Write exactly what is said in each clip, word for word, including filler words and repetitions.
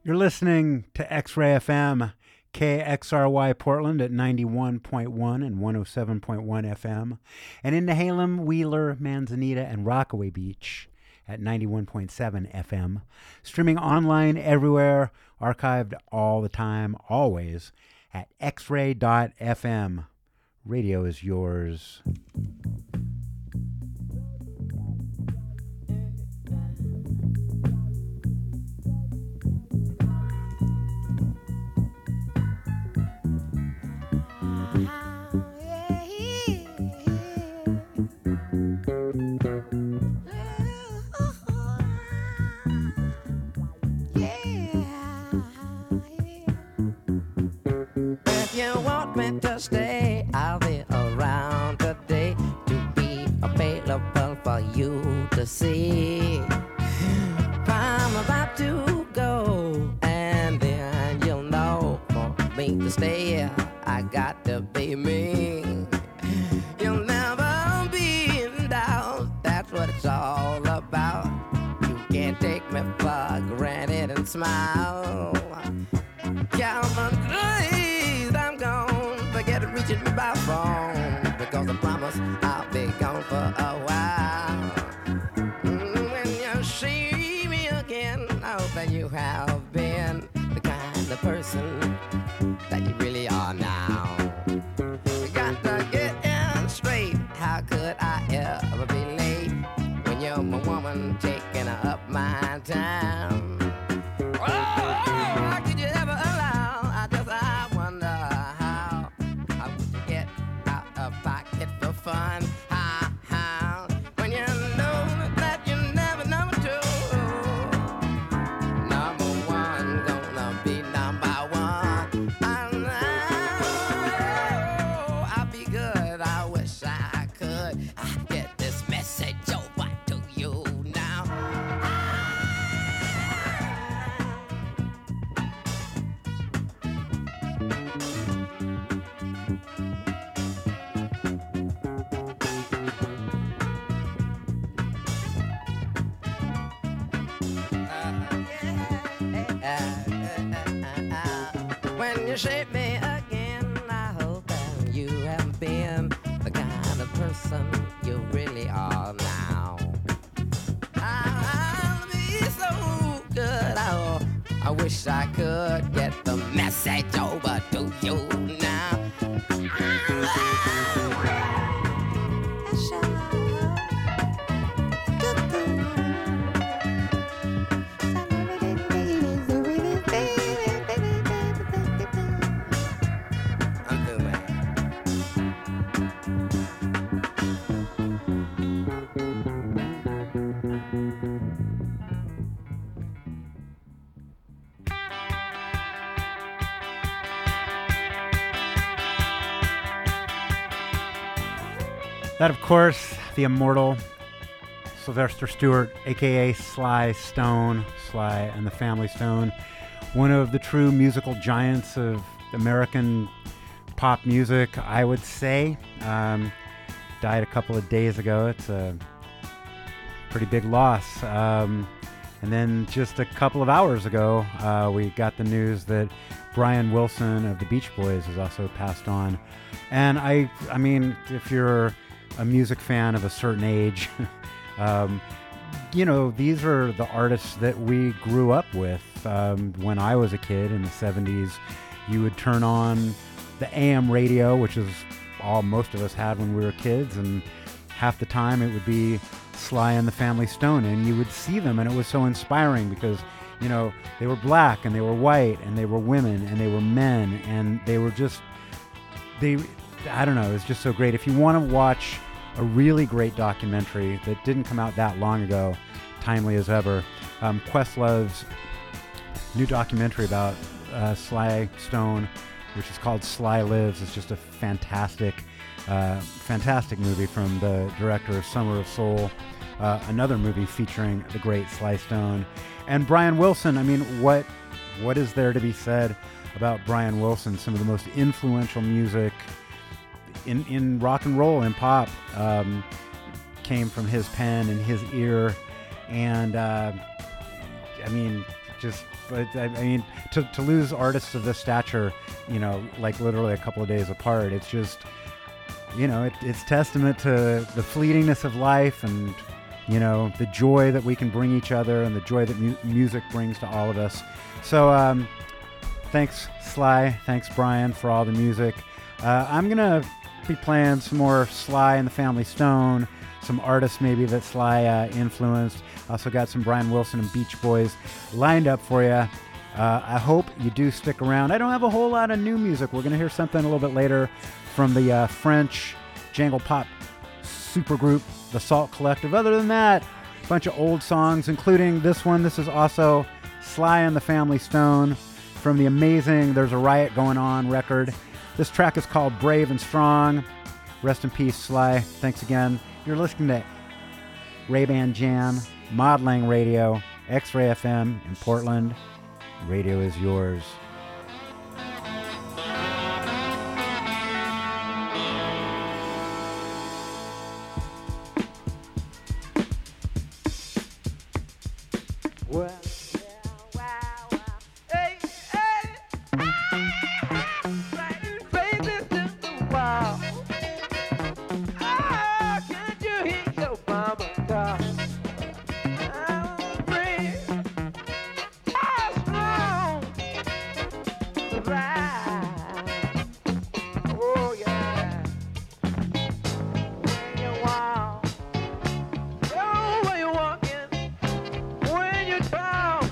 You're listening to X-Ray F M, K X R Y Portland at ninety-one point one and one oh seven point one F M, and in Nehalem, Wheeler, Manzanita, and Rockaway Beach at ninety-one point seven F M. Streaming online everywhere, archived all the time, always, at x ray dot f m. Radio is yours. To stay, I'll be around today to be available for you to see. I'm about to go, and then you'll know for me to stay, I got to be me. You'll never be in doubt, that's what it's all about. You can't take me for granted and smile. Count on days I'm gone. Forget reaching me by phone, because I promise I'll be gone for a while. Mm, when you see me again, I hope that you have been the kind of person that you really are now. You got to get in straight. How could I ever be late when you're my woman taking up my time? Oh, how could you ever allow? I just I wonder how. How would you get out of pocket for fun? How, how? When you know that you never number two. Number one gonna be number one. I know I'll be good. I wish I could get this message over to you now. When you shape me again, I hope that you have been the kind of person you really are now. I'll be so good. I, I wish I could get the message over to you now. That, of course, the immortal Sylvester Stewart, a k a. Sly Stone, Sly and the Family Stone, one of the true musical giants of American pop music, I would say. Um, died a couple of days ago. It's a pretty big loss. Um, and then just a couple of hours ago, uh, we got the news that Brian Wilson of the Beach Boys has also passed on. And I, I mean, if you're a music fan of a certain age, um, you know, these are the artists that we grew up with. Um, when I was a kid in the seventies, you would turn on the A M radio, which is all most of us had when we were kids, and half the time it would be Sly and the Family Stone, and you would see them, and it was so inspiring because, you know, they were black and they were white and they were women and they were men, and they were just, they, I don't know, it's just so great. If you want to watch a really great documentary that didn't come out that long ago, timely as ever, um, Questlove's new documentary about uh, Sly Stone, which is called Sly Lives, is just a fantastic, uh, fantastic movie from the director of Summer of Soul, uh, another movie featuring the great Sly Stone. And Brian Wilson, I mean, what what is there to be said about Brian Wilson? Some of the most influential music in, in rock and roll and pop um, came from his pen and his ear. And uh, I mean, just, but I, I mean, to, to lose artists of this stature, you know, like literally a couple of days apart, it's just, you know, it, it's testament to the fleetingness of life and, you know, the joy that we can bring each other and the joy that mu- music brings to all of us. So, um, thanks, Sly. Thanks, Brian, for all the music. Uh, I'm going to be playing some more Sly and the Family Stone, some artists maybe that Sly uh, influenced. Also got some Brian Wilson and Beach Boys lined up for you. Uh, I hope you do stick around. I don't have a whole lot of new music. We're going to hear something a little bit later from the uh, French jangle pop supergroup, the Salt Collective. Other than that, a bunch of old songs, including this one. This is also Sly and the Family Stone from the amazing There's a Riot Going On record. This track is called Brave and Strong. Rest in peace, Sly. Thanks again. You're listening to Ray-Ban Jam, Modeling Radio, X-Ray F M in Portland. Radio is yours. Well, yeah, wow, wow. Hey, hey. Like baby to the wall. Ah, can you hear your mama call? I'm free. I'm strong. Survive. Oh, yeah. When you walk, oh, when you're walking. When you talk,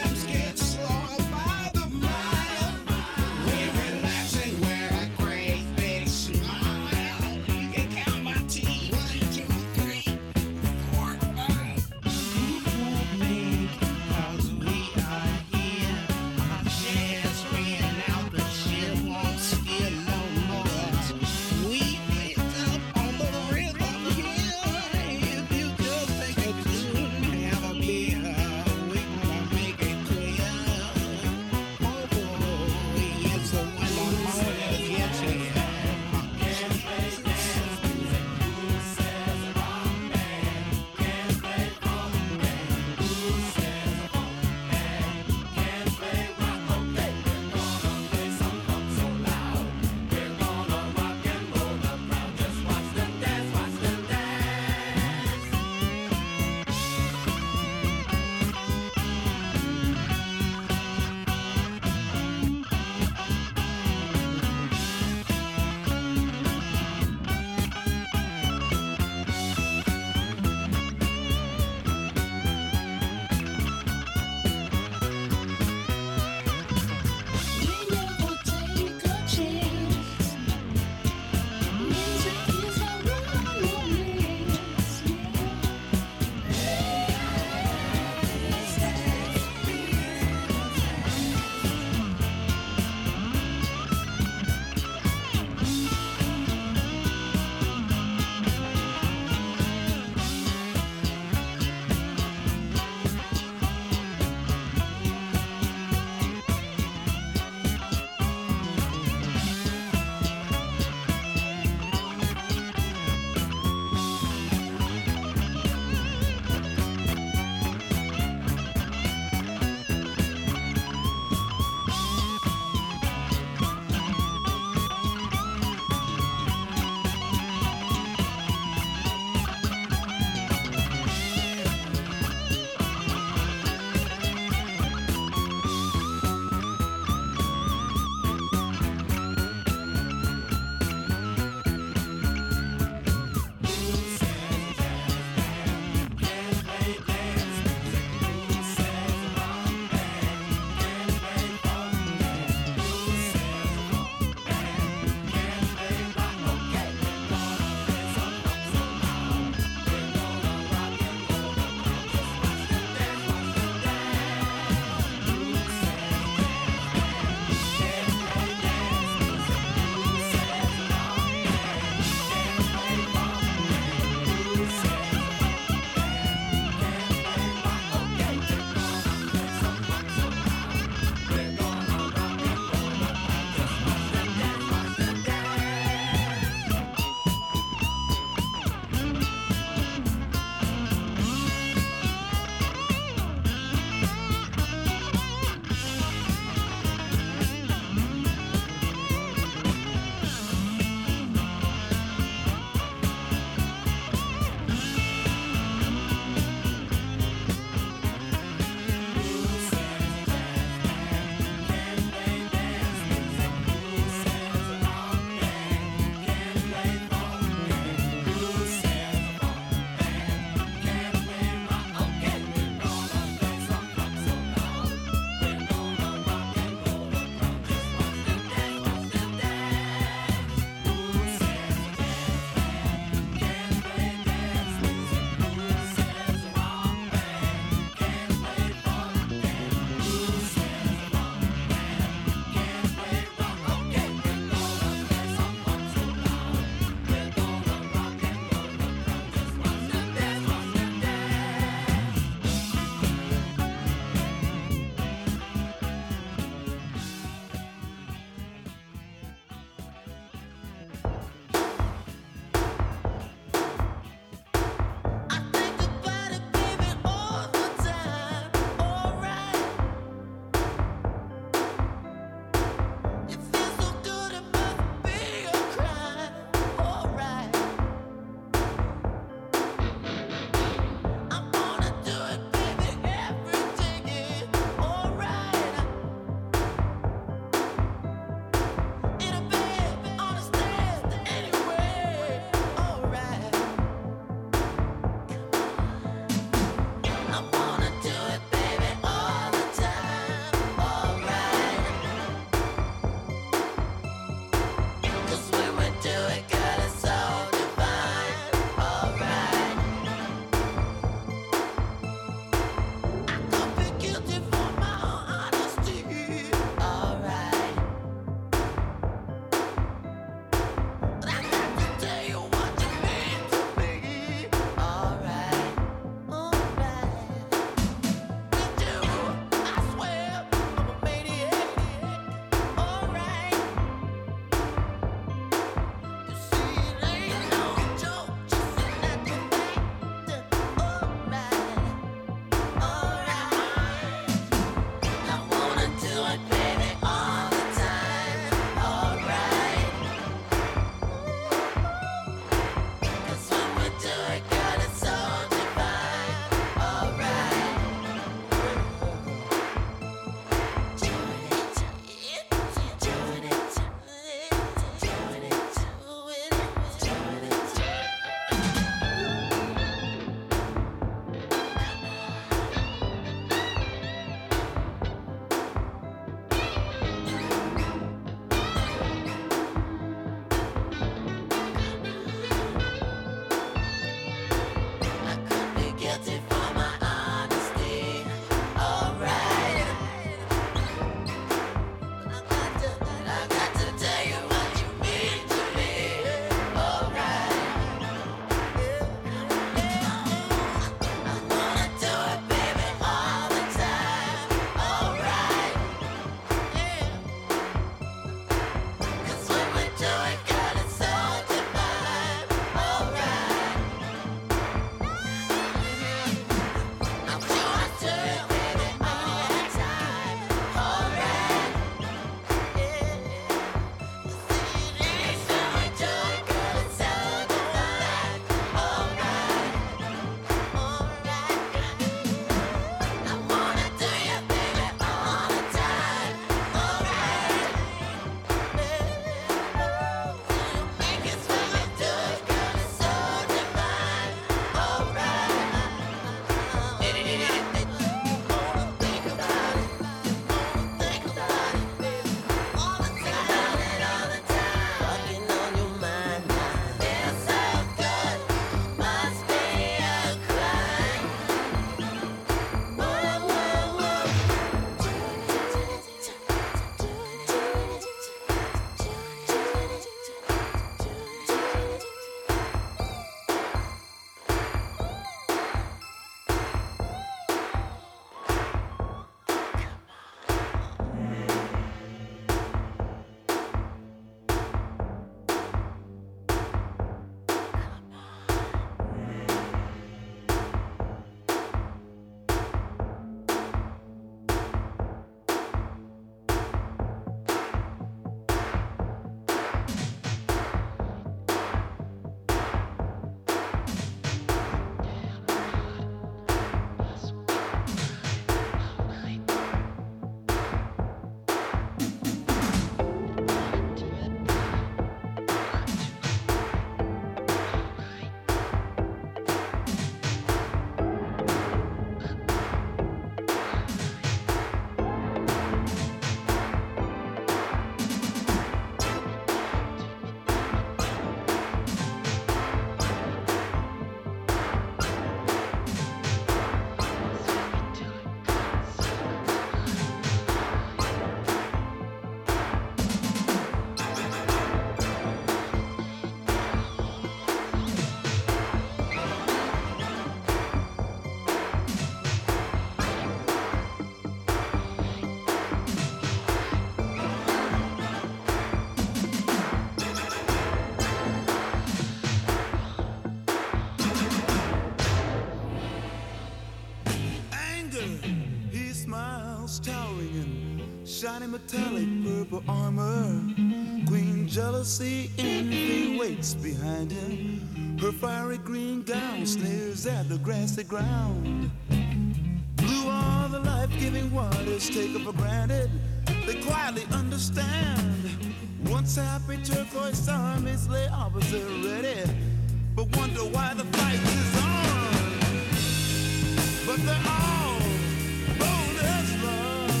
metallic purple armor. Queen jealousy, envy waits behind him. Her fiery green gown sneers at the grassy ground. Blue are the life-giving waters taken for granted. They quietly understand. Once happy turquoise armies lay opposite ready, but wonder why the fight is on. But they're all bold as love.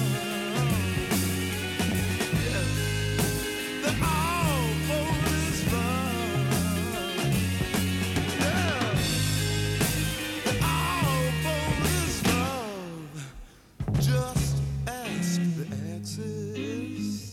Yeah. They're all bold as love. Yeah. They're all bold as love. Just ask the Axis.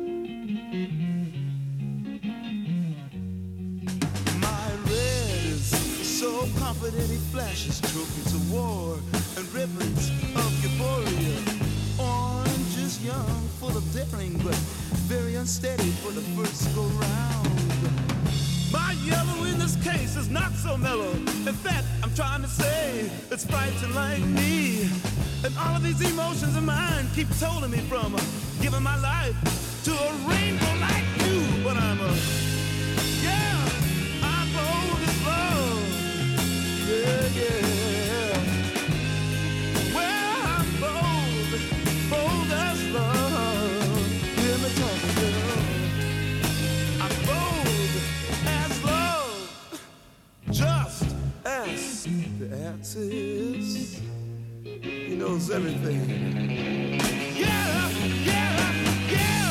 My red is so confident he flashes trophies of war and ribbons of euphoria. Orange is young, full of daring, but very unsteady for the first go round. My yellow in this case is not so mellow. In fact, I'm trying to say it's fighting like me. And all of these emotions of mine keep holding me from uh, giving my life to a rainbow like you. But I'm a, yeah, I'm bold as love. Yeah, yeah. Well, I'm bold, bold as love. Hear me talk, girl. I'm bold as love. Just ask the Axis. He knows everything. Yeah, yeah, yeah.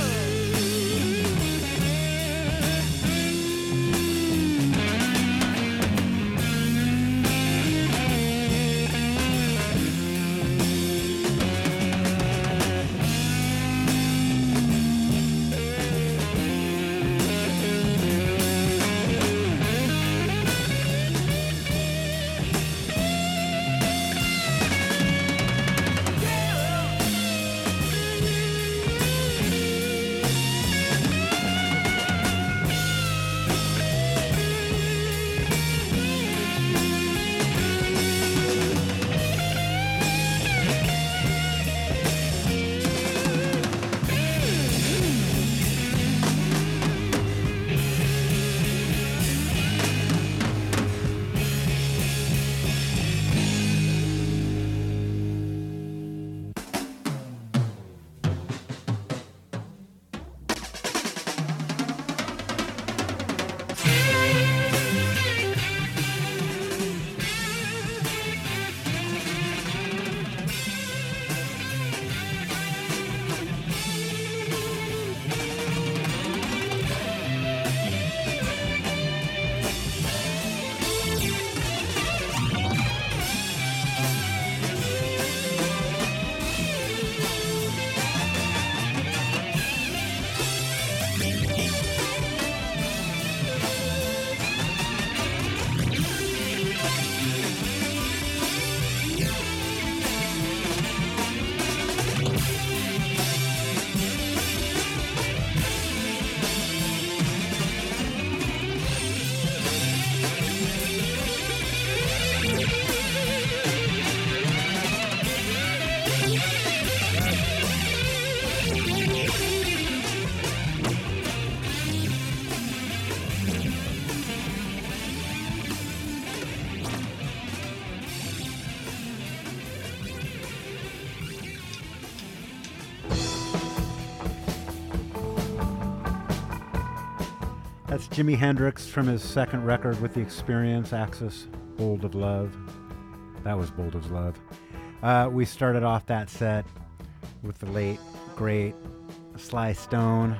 That's Jimi Hendrix from his second record with The Experience, Axis, Bold of Love. That was Bold as Love. Uh, we started off that set with the late, great Sly Stone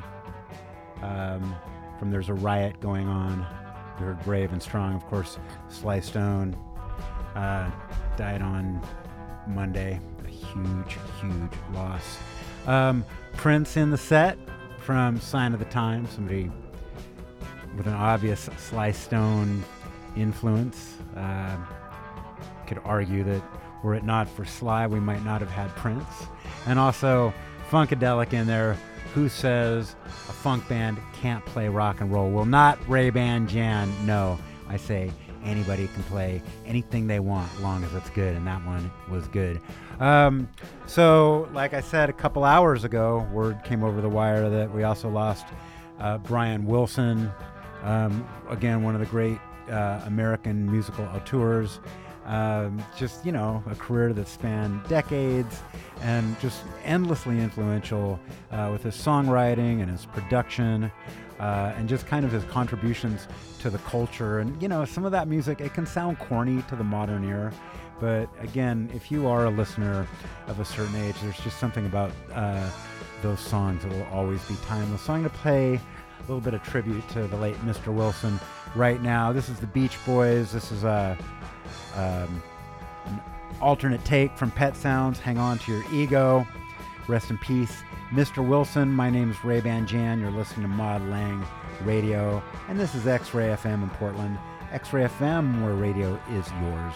um, from There's a Riot Going On. We heard Brave and Strong, of course. Sly Stone uh, died on Monday. A huge, huge loss. Um, Prince in the set from Sign of the Times, somebody with an obvious Sly Stone influence. Uh, could argue that were it not for Sly, we might not have had Prince. And also Funkadelic in there. Who says a funk band can't play rock and roll? Well, not Ray-Ban Jan. No, I say anybody can play anything they want, as long as it's good, and that one was good. Um, so, like I said a couple hours ago, word came over the wire that we also lost uh, Brian Wilson, um, again, one of the great uh, American musical auteurs. Um, just, you know, a career that spanned decades and just endlessly influential uh, with his songwriting and his production uh, and just kind of his contributions to the culture. And, you know, some of that music, it can sound corny to the modern ear. But again, if you are a listener of a certain age, there's just something about uh, those songs that will always be timeless. So I'm going to play a little bit of tribute to the late Mister Wilson right now. This is the Beach Boys. This is a... Um, an alternate take from Pet Sounds, Hang On to Your Ego. Rest in peace, Mister Wilson. My name is Ray Ban Jan. You're listening to Mod Lang Radio, and this is X-Ray F M in Portland. X-Ray F M, where radio is yours.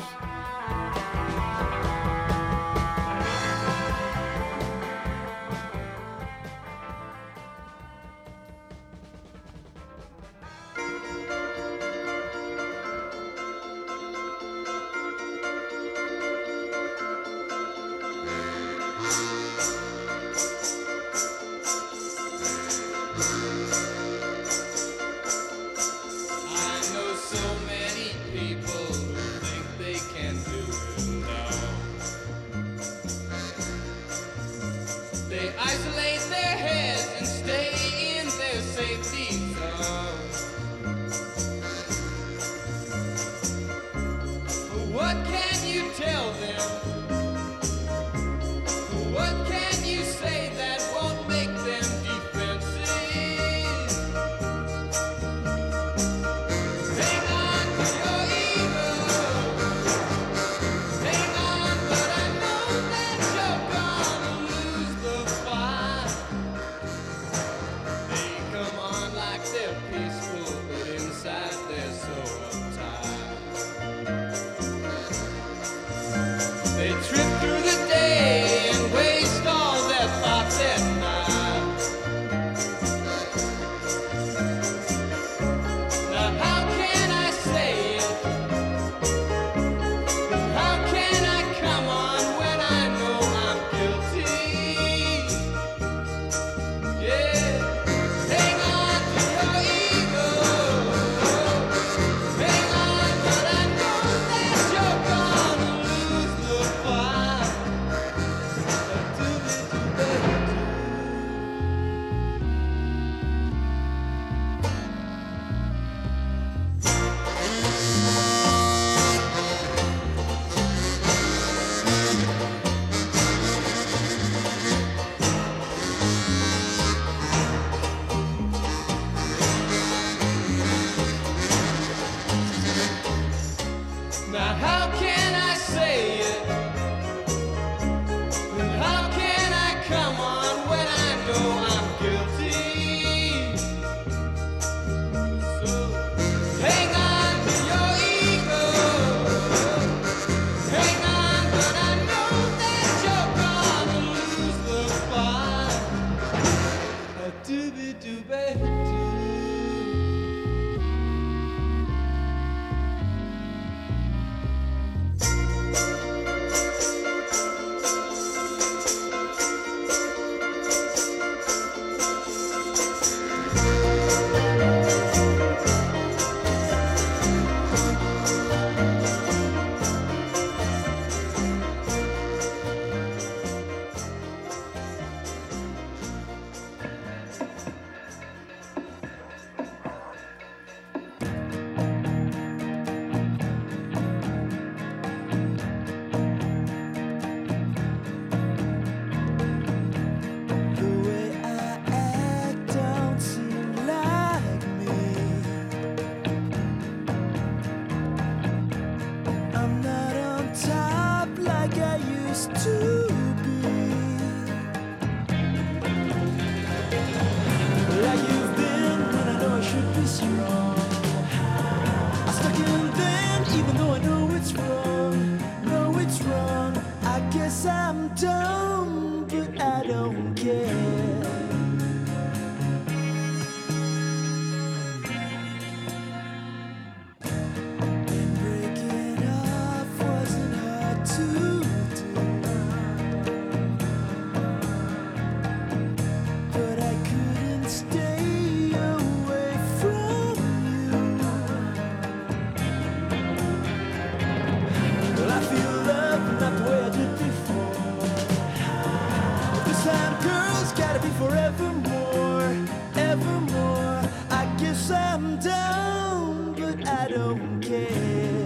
care.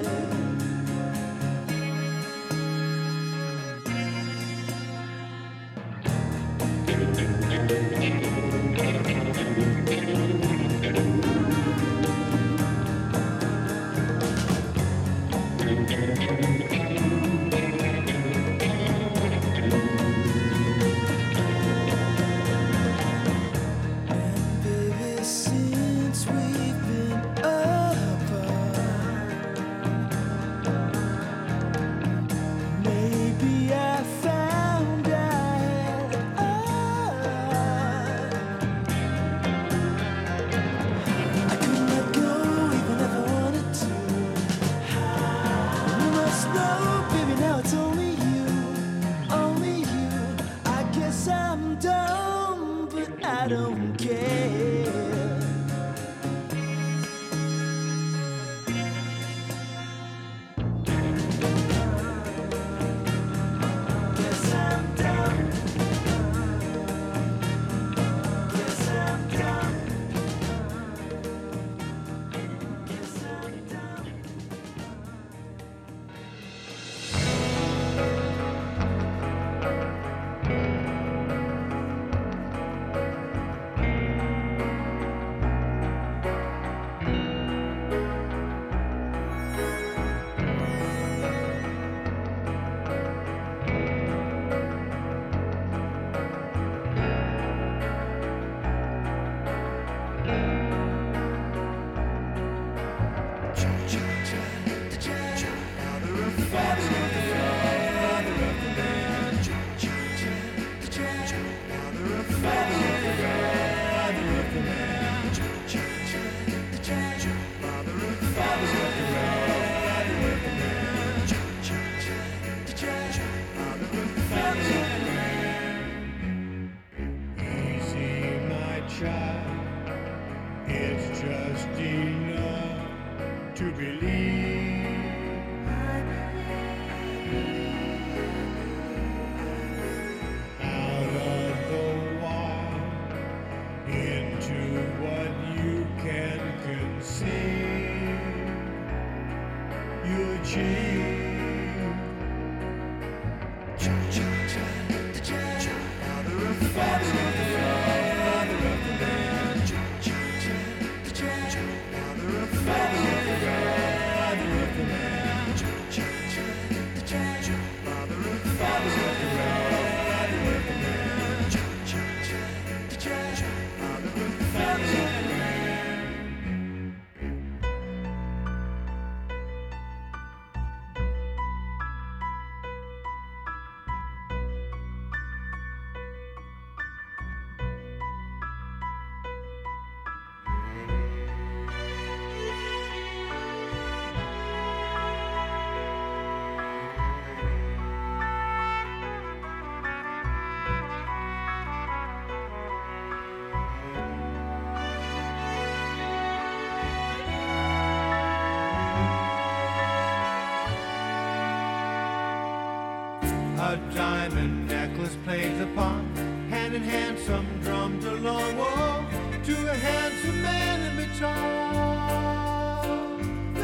A diamond necklace plays upon, hand in hand some drums along, whoa, to a handsome man in baton.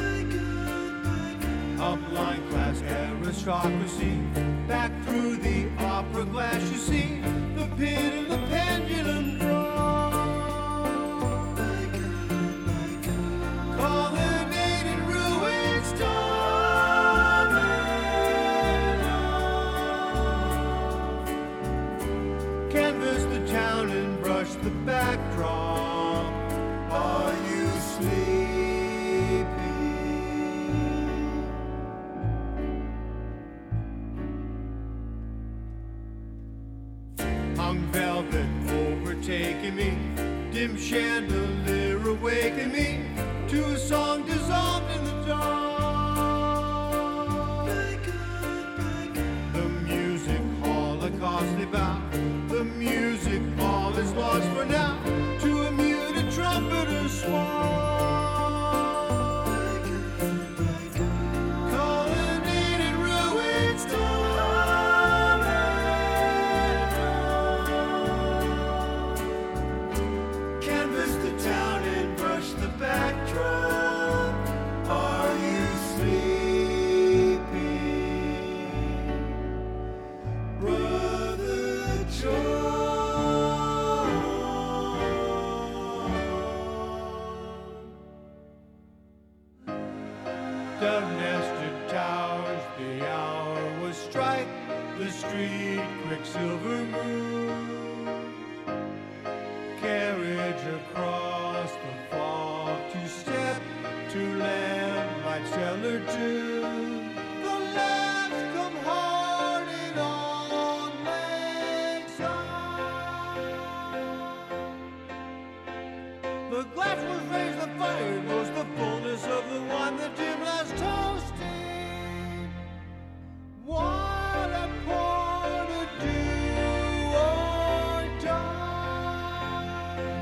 A blind class aristocracy, back through the opera glass you see, the pit and the pendulum draw. Colonnaded ruined storm and all. Canvas the town and brush the backdrop. Are you sleepy? Hung velvet overtaking me, dim chandelier awaken me to a song dissolved in the dark. The music holocaust they bow, the music all is lost for now, to a muted trumpeter swan. Colonnaded ruined storm and all. Canvas the town and brush the backdrop. Are you of nested towers, the hour was strike, the street quicksilver moves. Carriage across the fog, to step to land like cellar tune. The laughs come hard and on lakeside. The glass was raised, the fire was the fullness of the wine, the dim last toasting. What a pour to do or die.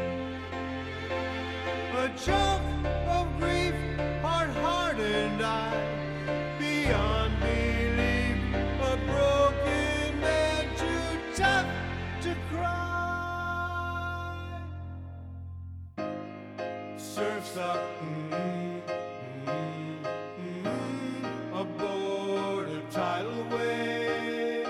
A choke of grief, hard-hearted eye, beyond belief, a broken man too tough to cry. Surfs up, mm, mm, mm, aboard a tidal wave.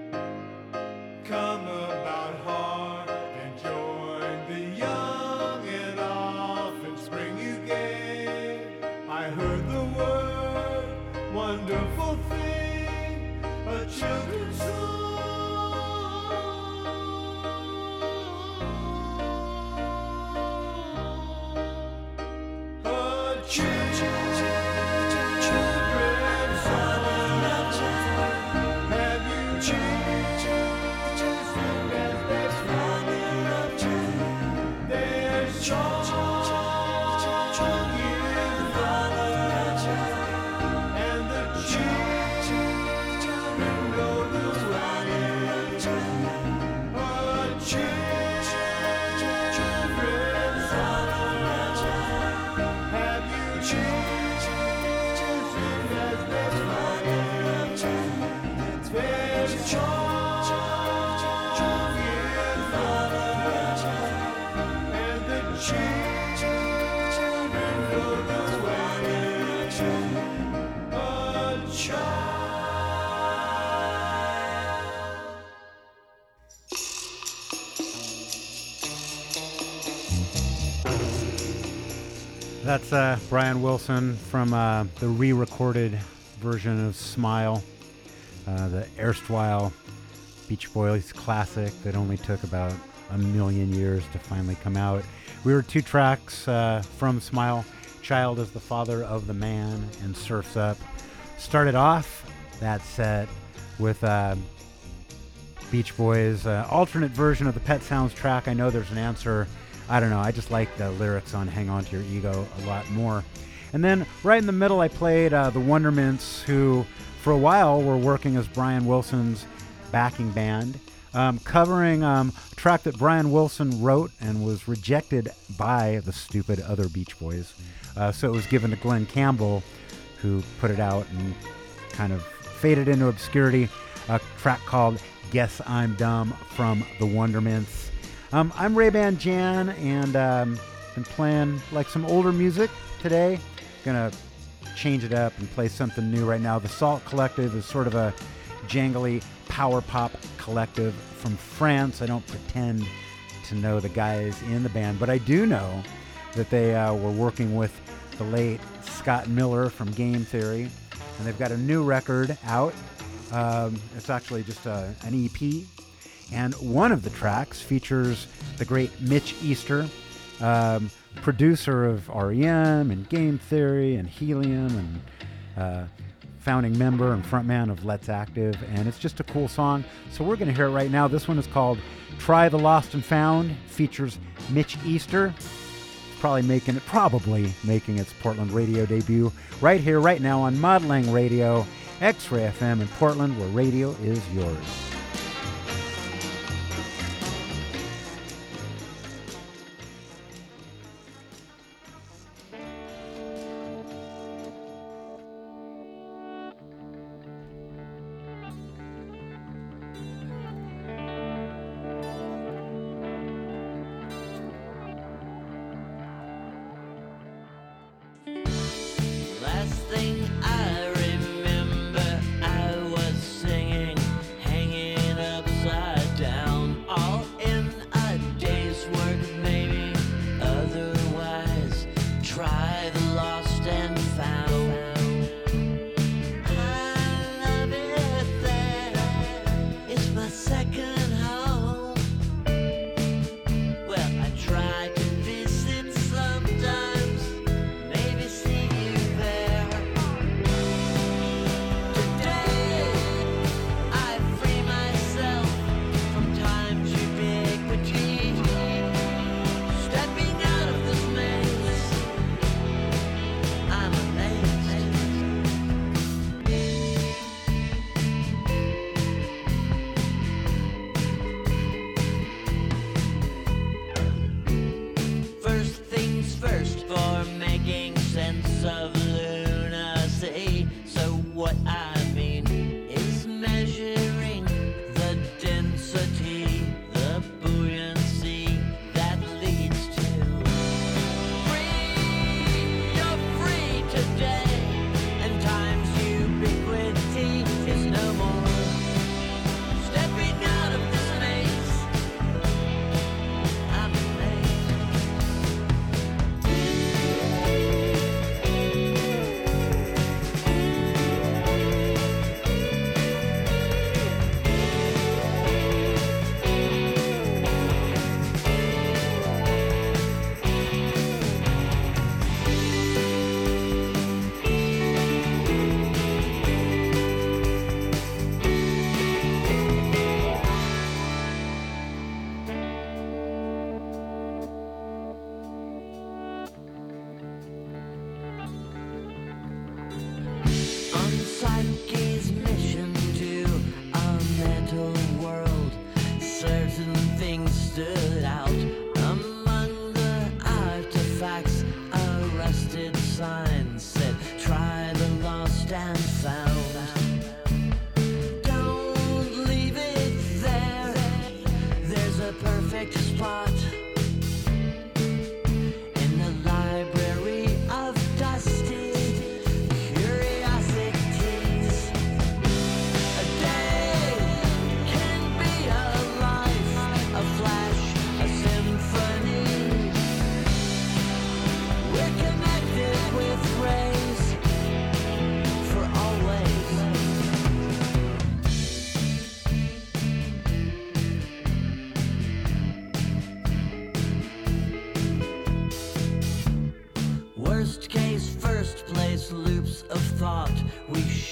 Come about hard and join the young, and often spring you gave. I heard the word, wonderful thing, a children's song. A children's song. Have you changed as there's there's song and the children know the way. A children's song. Have you changed as there's there's song and the children know the way. A child. That's uh, Brian Wilson from uh, the re-recorded version of Smile, uh, the erstwhile Beach Boys classic that only took about a million years to finally come out. We were two tracks uh, from Smile, Child is the Father of the Man and Surf's Up. Started off that set with uh, Beach Boys, uh, alternate version of the Pet Sounds track. I know there's an answer. I don't know. I just like the lyrics on Hang On to Your Ego a lot more. And then right in the middle, I played uh, the Wondermints, who for a while were working as Brian Wilson's backing band, um, covering um, a track that Brian Wilson wrote and was rejected by the stupid other Beach Boys. Uh, so it was given to Glenn Campbell, who put it out and kind of faded into obscurity. A track called Guess I'm Dumb from the Wondermints. Um, I'm Ray-Ban Jan, and um, been playing like some older music today. Gonna change it up and play something new right now. The Salt Collective is sort of a jangly power pop collective from France. I don't pretend to know the guys in the band, but I do know that they uh, were working with the late Scott Miller from Game Theory, and they've got a new record out. Um, it's actually just a, an E P. And one of the tracks features the great Mitch Easter, um, producer of R E M and Game Theory and Helium, and uh, founding member and frontman of Let's Active. And it's just a cool song. So we're going to hear it right now. This one is called Try the Lost and Found. Features Mitch Easter. Probably making it, probably making its Portland radio debut right here, right now on Modeling Radio, X-Ray F M in Portland, where radio is yours. Last thing I remember, I was singing, hanging upside down, all in a day's work, maybe otherwise. Try the lost and found.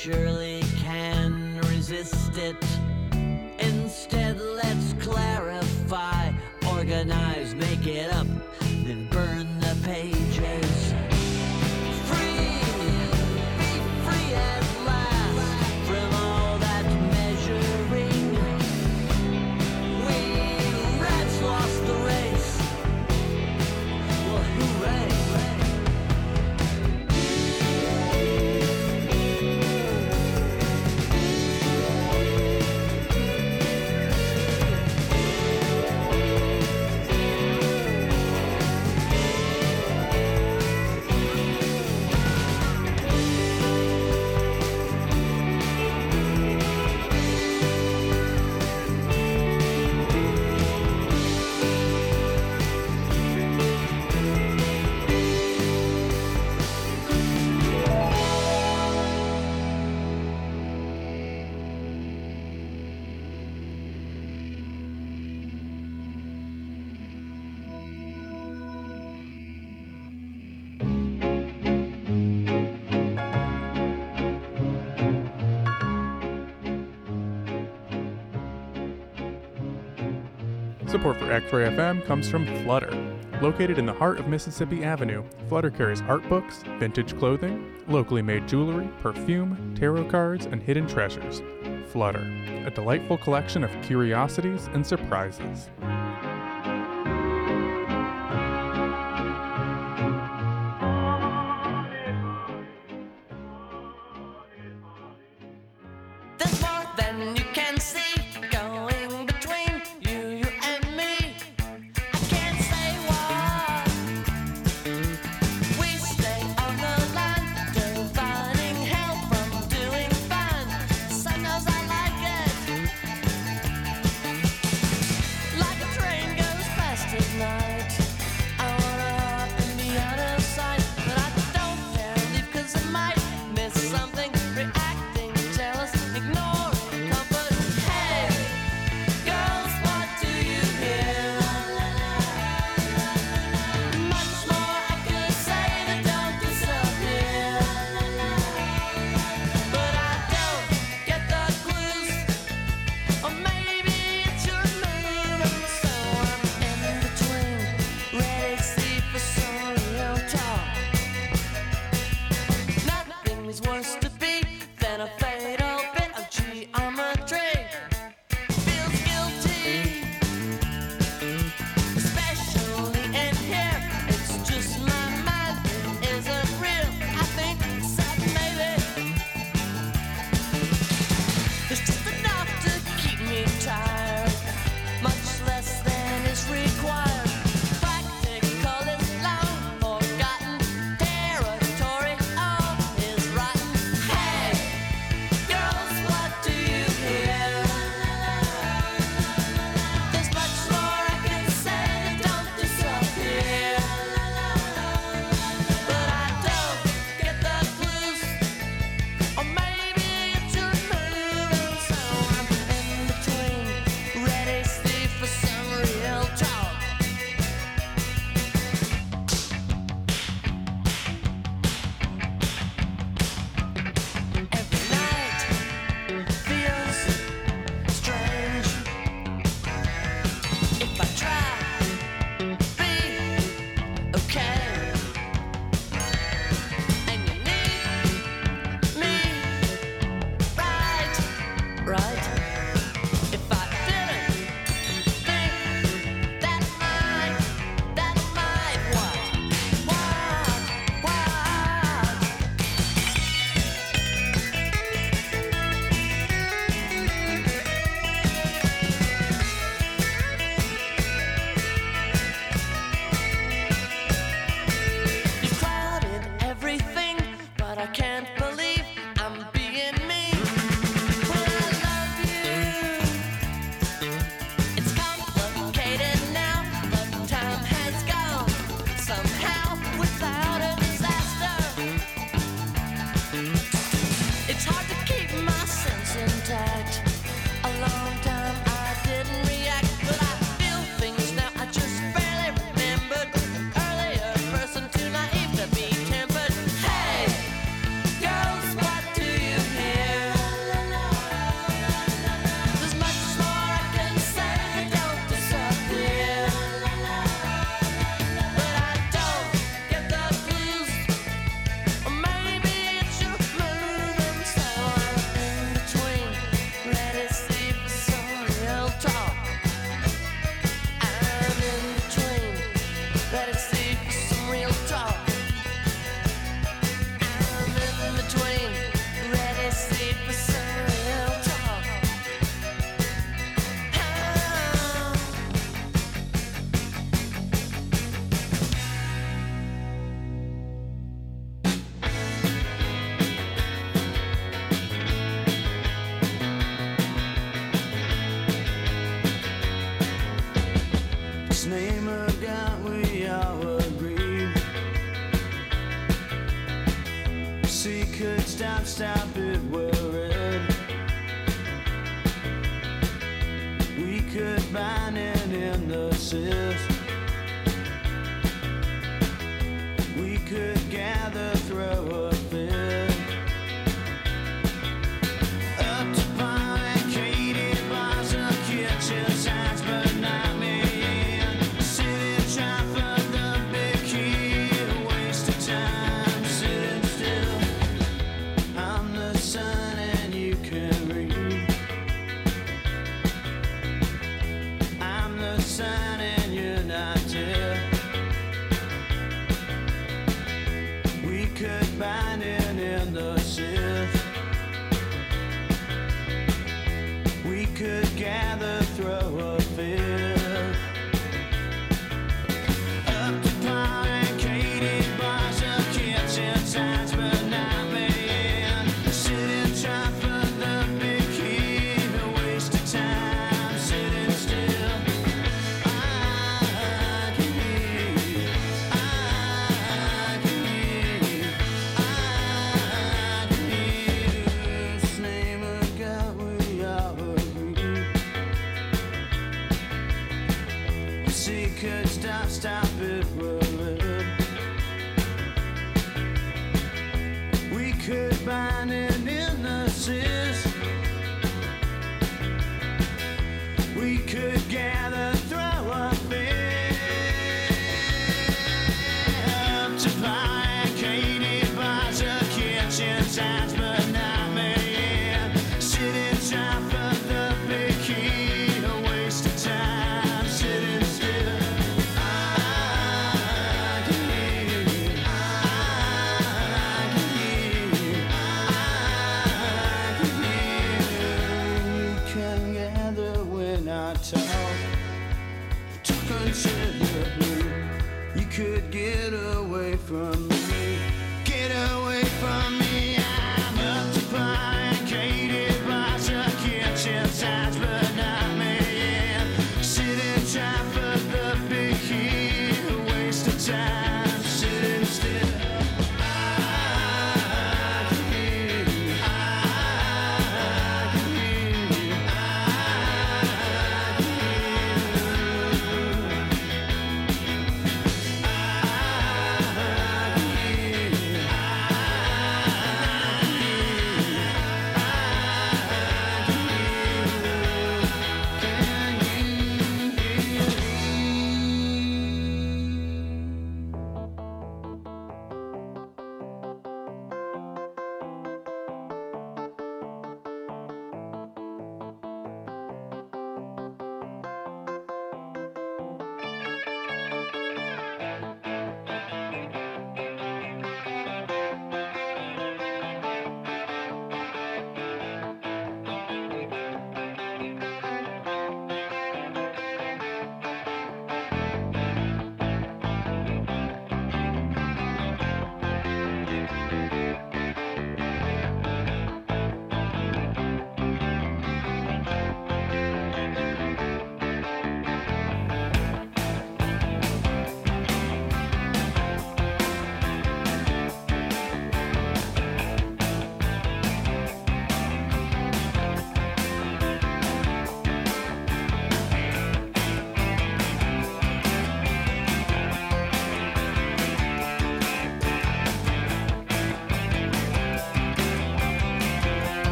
surely can resist it. Instead, let's clarify, organize, make it up, then burn the pages. Free, be free at last from all that measuring. We rats lost the race. Well, hooray. Support for X-Ray F M comes from Flutter. Located in the heart of Mississippi Avenue, Flutter carries art books, vintage clothing, locally made jewelry, perfume, tarot cards, and hidden treasures. Flutter, a delightful collection of curiosities and surprises. There's more than you can see going between you, you and me. I can't say what. We stay on the line, dividing hell from doing fine. Sun knows I like it. Like a stop, stop it worried. We could bind it in the cyst. We could gather, throw a fit. Up to barricaded bars of kitchen signs, but not me in. Sitting trying for the big key, a waste of time. Sitting still, I'm the sun and you can read. I'm the sun and you're not dead. We could bind it in the sieve. We could gather, throw a fit. Up to barricaded bars of kitchen signs, but not me in. Sitting trying for the big key, a waste of time. Sitting still, I can hear, I can hear, I can hear. This name of God we all agree. See, could stop, stop it rolling. We could bind it in the cyst. We could gather, throw a fit. Up to barricaded bars of kitchen signs, but not me in. Sitting trying for the big key, a waste of time. Sitting still, I can hear, I can hear, I can hear. You can gather when I talk, talk until you're blue. You could get away from me, get away from me. I'm up to barricaded bars of kitchen signs, but not me in. Sitting trying for the big key, a waste of time. Sitting still, I can hear, I can hear, I can hear. I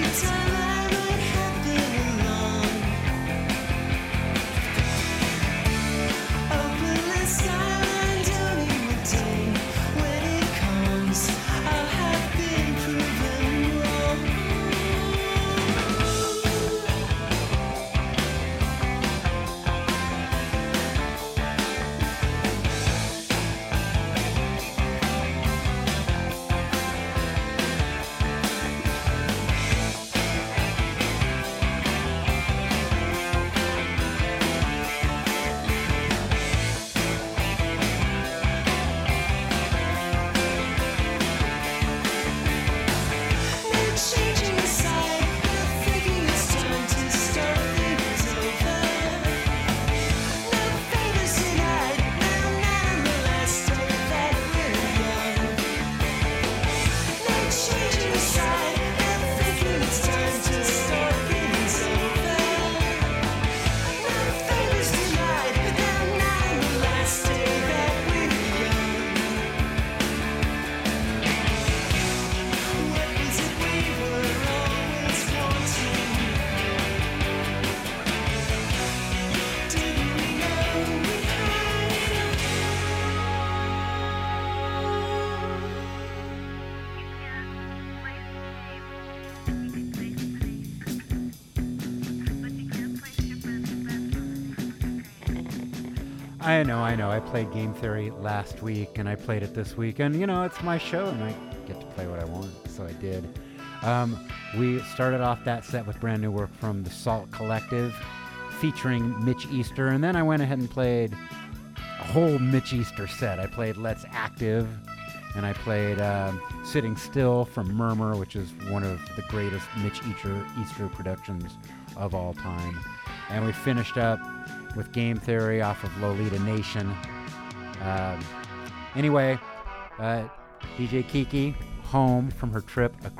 I know, I know. I played Game Theory last week, and I played it this week. And, you know, it's my show, and I get to play what I want, so I did. Um, we started off that set with brand new work from the Salt Collective, featuring Mitch Easter. And then I went ahead and played a whole Mitch Easter set. I played Let's Active, and I played um, Sitting Still from Murmur, which is one of the greatest Mitch Easter, Easter productions of all time. And we finished up with Game Theory off of Lolita Nation. Um, anyway, uh, D J Kiki, home from her trip